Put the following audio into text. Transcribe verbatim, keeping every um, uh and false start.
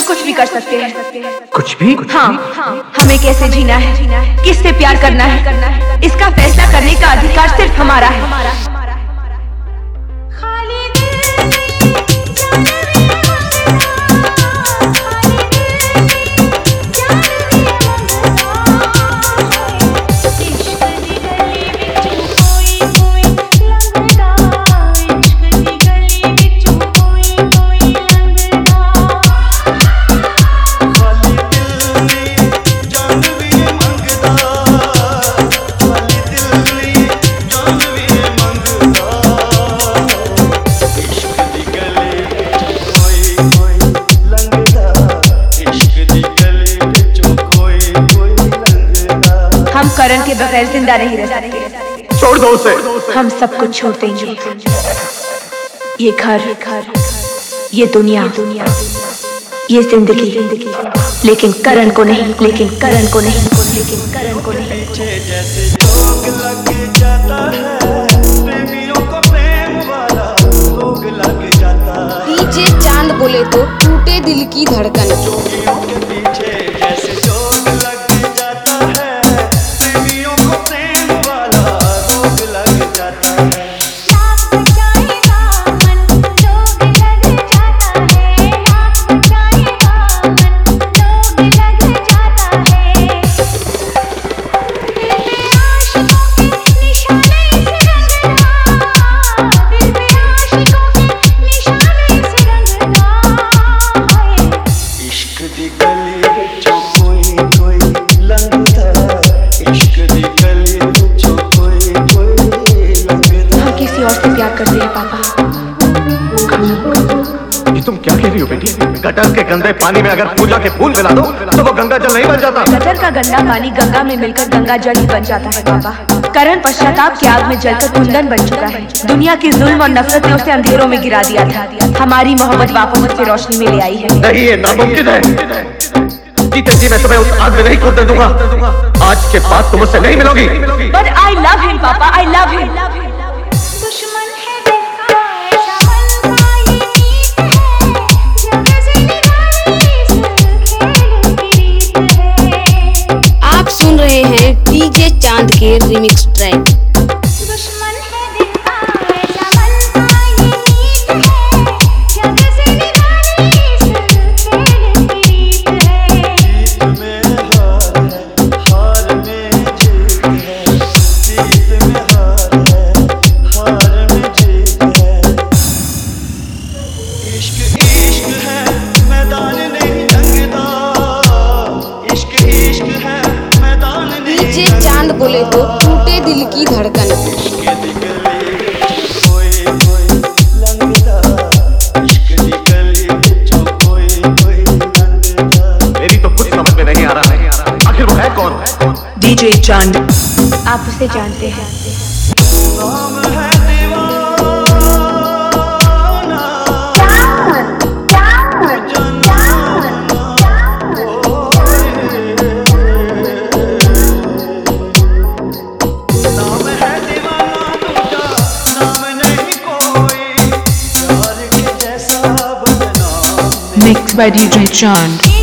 कुछ भी कर सकते हैं। कुछ भी? हाँ, हमें कैसे जीना है, किससे प्यार करना है, इसका फैसला करने का अधिकार सिर्फ हमारा है। करण के बगैर जिंदा नहीं रह सकते। छोड़ दो उसे। हम सब कुछ छोड़ देंगे, ये घर, ये दुनिया, ये जिंदगी, लेकिन करण को नहीं, लेकिन करण को नहीं, लेकिन करण को नहीं। जैसे जोग लग जाता है, प्रेमियों को प्रेम वाला रोग लग जाता है। डीजे चांद बोले तो टूटे दिल की धड़कन। जोगियों के पीछे जैसे जोग लग जाता है, गटर के गंदे पानी में अगर पूजा के फूल मिला दो तो वो गंगा जल नहीं बन जाता। गटर का गंदा पानी गंगा में मिलकर गंगा जल ही बन जाता है पापा। करण पश्चाताप की आग में जलकर कुंदन बन चुका है। दुनिया की जुल्म और नफरत ने उसे अंधेरों में गिरा दिया था। हमारी मोहब्बत वापस उसे रोशनी में ले आई है। नहीं, ये नामुमकिन है। जीते जी मैं तुम्हें उस आग में नहीं कूदने दूंगा। आज के बाद तुम मुझसे नहीं मिलोगी। But I love him, पापा, I love him. सुन रहे हैं डीजे चांद के रिमिक्स ट्रैक। बोले तो टूटे दिल की धड़कन। मेरी तो कुछ समझ में नहीं आ रहा है, आखिर वो है कौन? डीजे चांद। आप उसे जानते हैं? Mixed by D J Chand.